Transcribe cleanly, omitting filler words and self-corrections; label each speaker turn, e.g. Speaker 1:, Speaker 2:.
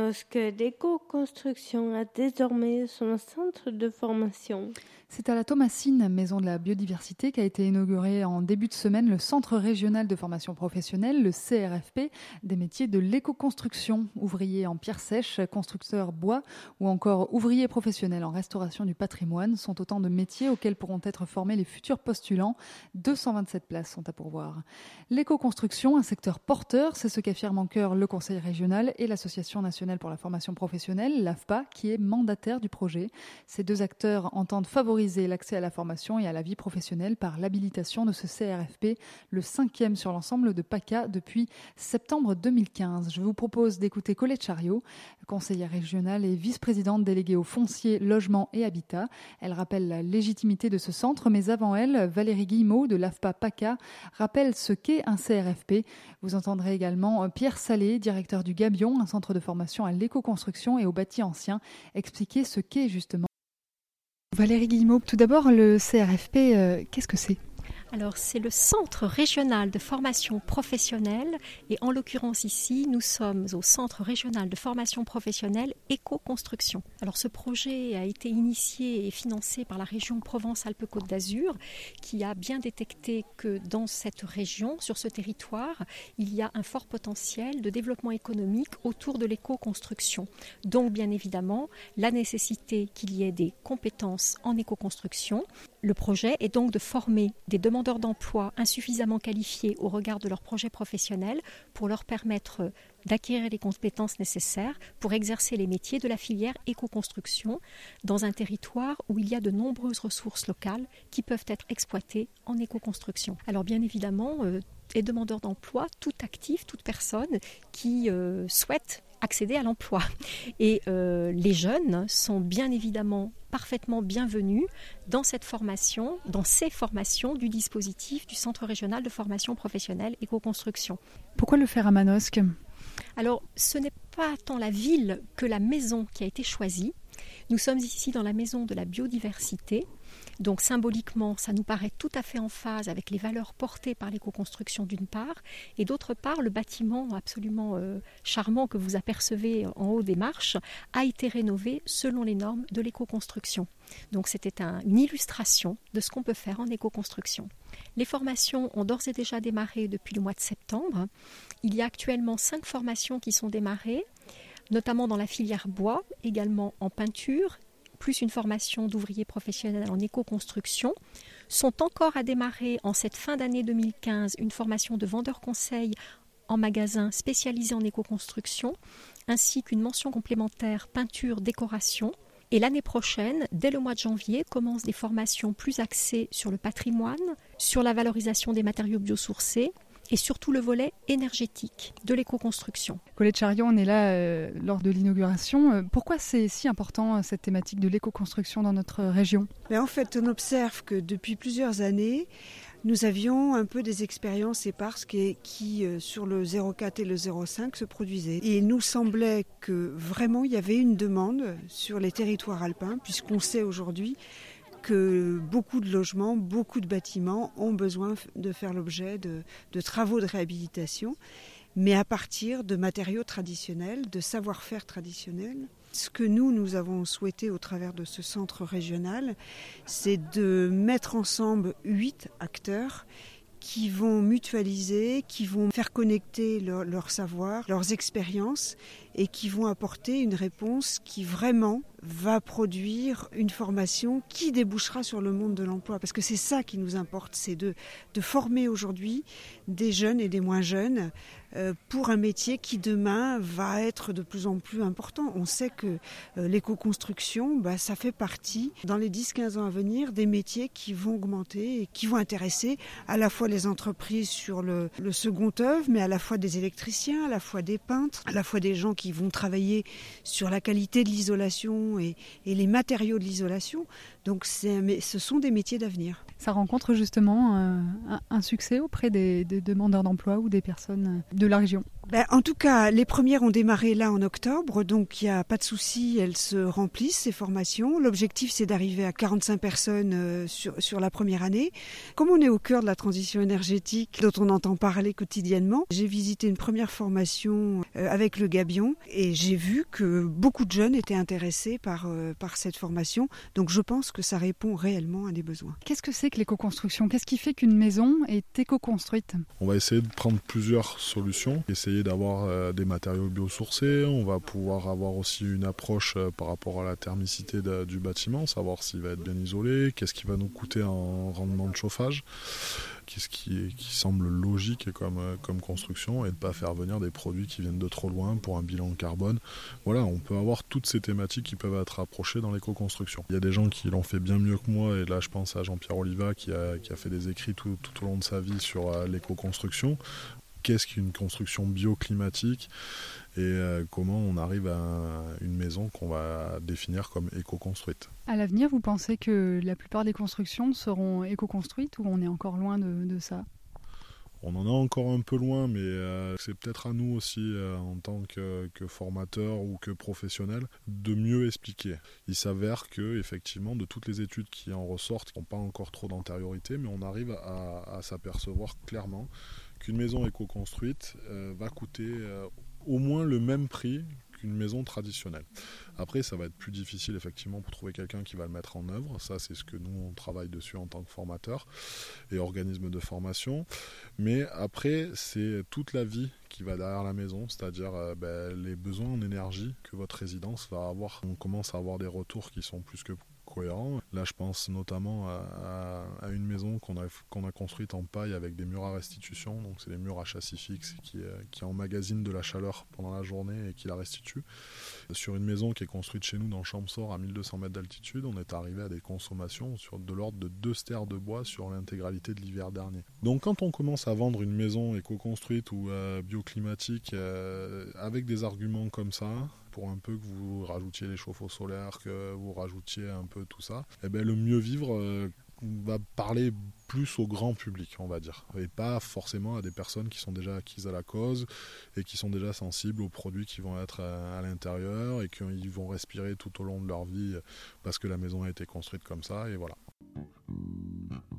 Speaker 1: Manosque, l'éco-construction a désormais son centre de formation.
Speaker 2: C'est à la Thomasine, maison de la biodiversité, qu'a été inauguré en début de semaine le Centre régional de formation professionnelle, le CRFP, des métiers de l'éco-construction. Ouvriers en pierre sèche, constructeurs bois ou encore ouvriers professionnels en restauration du patrimoine sont autant de métiers auxquels pourront être formés les futurs postulants. 227 places sont à pourvoir. L'éco-construction, un secteur porteur, c'est ce qu'affirment en chœur le Conseil régional et l'Association nationale pour la formation professionnelle, l'AFPA, qui est mandataire du projet. Ces deux acteurs entendent favoriser l'accès à la formation et à la vie professionnelle par l'habilitation de ce CRFP, le 5e sur l'ensemble de PACA depuis septembre 2015. Je vous propose d'écouter Colette Chariot, conseillère régionale et vice-présidente déléguée au foncier, logement et habitat. Elle rappelle la légitimité de ce centre, mais avant elle, Valérie Guillemot de l'AFPA PACA rappelle ce qu'est un CRFP. Vous entendrez également Pierre Salé, directeur du Gabion, un centre de formation à l'éco-construction et au bâti ancien, expliquer ce qu'est justement. Valérie Guillemot, tout d'abord, le CRFP, qu'est-ce que c'est ?
Speaker 3: Alors, c'est le Centre régional de formation professionnelle et en l'occurrence ici, nous sommes au Centre régional de formation professionnelle éco-construction. Alors, ce projet a été initié et financé par la région Provence-Alpes-Côte d'Azur qui a bien détecté que dans cette région, sur ce territoire, il y a un fort potentiel de développement économique autour de l'éco-construction. Donc, bien évidemment, la nécessité qu'il y ait des compétences en éco-construction. Le projet est donc de former des demandeurs d'emploi insuffisamment qualifiés au regard de leur projet professionnel pour leur permettre d'acquérir les compétences nécessaires pour exercer les métiers de la filière éco-construction dans un territoire où il y a de nombreuses ressources locales qui peuvent être exploitées en éco-construction. Alors bien évidemment, les demandeurs d'emploi, tout actif, toute personne qui souhaite accéder à l'emploi. Et les jeunes sont bien évidemment parfaitement bienvenus dans cette formation, dans ces formations du dispositif du Centre régional de formation professionnelle éco-construction.
Speaker 2: Pourquoi le faire à Manosque ?
Speaker 3: Alors, ce n'est pas tant la ville que la maison qui a été choisie. Nous sommes ici dans la maison de la biodiversité. Donc symboliquement, ça nous paraît tout à fait en phase avec les valeurs portées par l'éco-construction d'une part, et d'autre part, le bâtiment absolument charmant que vous apercevez en haut des marches a été rénové selon les normes de l'éco-construction. Donc c'était une illustration de ce qu'on peut faire en éco-construction. Les formations ont d'ores et déjà démarré depuis le mois de septembre. Il y a actuellement 5 formations qui sont démarrées, notamment dans la filière bois, également en peinture, plus une formation d'ouvriers professionnels en éco-construction. Sont encore à démarrer en cette fin d'année 2015 une formation de vendeur conseil en magasin spécialisé en éco-construction, ainsi qu'une mention complémentaire peinture-décoration. Et l'année prochaine, dès le mois de janvier, commencent des formations plus axées sur le patrimoine, sur la valorisation des matériaux biosourcés, et surtout le volet énergétique de l'éco-construction.
Speaker 2: Colette Chariot, on est là lors de l'inauguration. Pourquoi c'est si important cette thématique de l'éco-construction dans notre région ?
Speaker 4: En fait, on observe que depuis plusieurs années, nous avions un peu des expériences éparses qui sur le 04 et le 05 se produisaient. Et il nous semblait que vraiment il y avait une demande sur les territoires alpins, puisqu'on sait aujourd'hui que beaucoup de logements, beaucoup de bâtiments ont besoin de faire l'objet de travaux de réhabilitation, mais à partir de matériaux traditionnels, de savoir-faire traditionnels. Ce que nous avons souhaité au travers de ce centre régional, c'est de mettre ensemble 8 acteurs qui vont mutualiser, qui vont faire connecter leur savoir, leurs expériences et qui vont apporter une réponse qui vraiment va produire une formation qui débouchera sur le monde de l'emploi. Parce que c'est ça qui nous importe, c'est de former aujourd'hui des jeunes et des moins jeunes pour un métier qui demain va être de plus en plus important. On sait que l'éco-construction, ça fait partie dans les 10-15 ans à venir des métiers qui vont augmenter et qui vont intéresser à la fois les entreprises sur le second œuvre, mais à la fois des électriciens, à la fois des peintres, à la fois des gens qui vont travailler sur la qualité de l'isolation et les matériaux de l'isolation. Donc ce sont des métiers d'avenir.
Speaker 2: Ça rencontre justement un succès auprès des demandeurs d'emploi ou des personnes de la région.
Speaker 4: En tout cas, les premières ont démarré là en octobre, donc il n'y a pas de souci, elles se remplissent, ces formations. L'objectif, c'est d'arriver à 45 personnes sur la première année. Comme on est au cœur de la transition énergétique, dont on entend parler quotidiennement, j'ai visité une première formation avec le Gabion, formation et j'ai vu que beaucoup de jeunes étaient intéressés par cette formation. Donc je pense que ça répond réellement à des besoins.
Speaker 2: Qu'est-ce que c'est que l'éco-construction ? Qu'est-ce qui fait qu'une maison est éco-construite ?
Speaker 5: On va essayer de prendre plusieurs solutions, essayer d'avoir des matériaux biosourcés, on va pouvoir avoir aussi une approche par rapport à la thermicité du bâtiment, savoir s'il va être bien isolé, qu'est-ce qui va nous coûter en rendement de chauffage, qu'est-ce qui semble logique comme construction et de ne pas faire venir des produits qui viennent de trop loin pour un bilan carbone. Voilà, on peut avoir toutes ces thématiques qui peuvent être approchées dans l'éco-construction. Il y a des gens qui l'ont fait bien mieux que moi et là je pense à Jean-Pierre Oliva qui a fait des écrits tout au long de sa vie sur l'éco-construction. Qu'est-ce qu'une construction bioclimatique et comment on arrive à une maison qu'on va définir comme éco-construite.
Speaker 2: À l'avenir, vous pensez que la plupart des constructions seront éco-construites ou on est encore loin de ça ?
Speaker 5: On en est encore un peu loin, mais c'est peut-être à nous aussi, en tant que formateurs ou que professionnels, de mieux expliquer. Il s'avère que, effectivement, de toutes les études qui en ressortent, qui n'ont pas encore trop d'antériorité, mais on arrive à s'apercevoir clairement qu'une maison éco-construite va coûter au moins le même prix qu'une maison traditionnelle. Après, ça va être plus difficile effectivement pour trouver quelqu'un qui va le mettre en œuvre. Ça, c'est ce que nous, on travaille dessus en tant que formateurs et organismes de formation. Mais après, c'est toute la vie qui va derrière la maison, c'est-à-dire les besoins en énergie que votre résidence va avoir. On commence à avoir des retours qui sont plus que cohérents. Là, je pense notamment à une maison qu'on a construite en paille avec des murs à restitution. Donc, c'est des murs à châssis fixe qui emmagasinent de la chaleur pendant la journée et qui la restituent. Sur une maison qui est construite chez nous dans le Champsaur à 1200 mètres d'altitude, on est arrivé à des consommations de l'ordre de 2 stères de bois sur l'intégralité de l'hiver dernier. Donc, quand on commence à vendre une maison éco-construite ou bioclimatique avec des arguments comme ça, pour un peu que vous rajoutiez les chauffe-eau solaires, que vous rajoutiez un peu tout ça, le mieux vivre va parler plus au grand public, on va dire, et pas forcément à des personnes qui sont déjà acquises à la cause et qui sont déjà sensibles aux produits qui vont être à l'intérieur et qu'ils vont respirer tout au long de leur vie parce que la maison a été construite comme ça, et voilà.